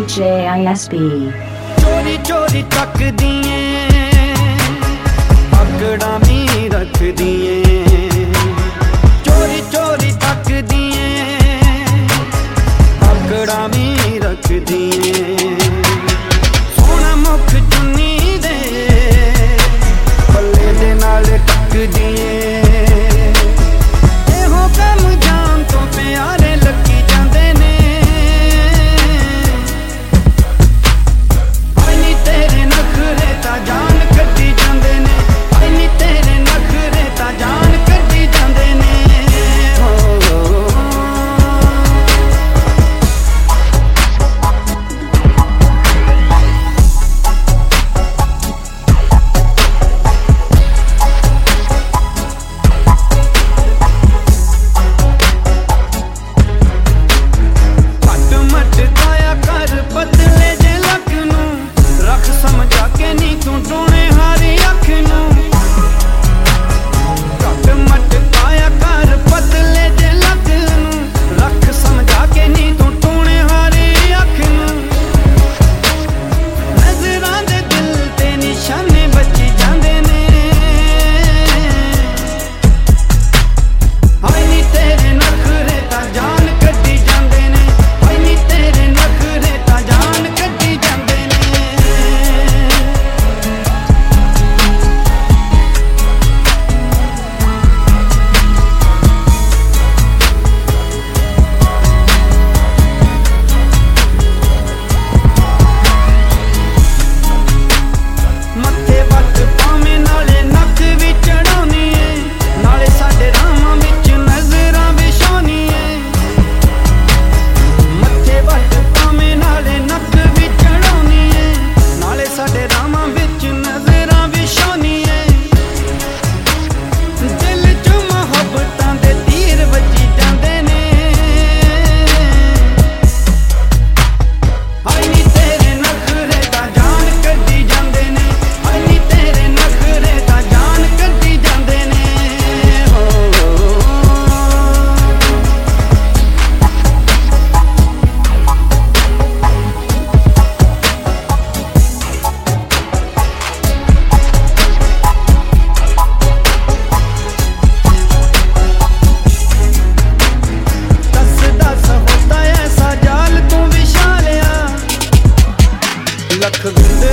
DJISB चोरी चोरी तक दिए पकड़ा भी रख दिए चोरी चोरी तक दिए पकड़ा भी रख दिए सोना मुख चुन्नी दे पल्ले दे नाल टक दिए एहो कम जान तो प्यारे लगी जांदे ने आई तेरे नखरे ता जान कड्डी जांदे ने आई तेरे नखरे ता जान कड्डी जांदे ने बदले जे लक नू रख समझा के नी तू टोने हारी अख नू घट मट पाया कर बदले जे लक नू रख समझा के नी तू टोने हारी अख नू नजरां दे दिल ते निशाने बची जांदे ने हाय नी तेरे नखरे ता जान कड्डी जांदे ने हाय नी तेरे नखरे जान कड्डी जांदे ने मत्थे वट पावे नाले नक भी चढ़ाउणी ऐ नाले साडे राहां विच नज़रां विछाउणी ऐ मत्थे वट पावे नाले नक भी चढ़ाउणी ऐ नाले साडे राहां विच नज़रां विछाउणी ऐ दिल च मुहब्बतां दे तीर वजी जांदे ने हाय नी तेरे नखरे ता जान कड्डी जांदे ने हाय नी तेरे नखरे ता जान कड्डी जांदे ने दस दस होता ऐसा जाल तू विछा लिया लख विंद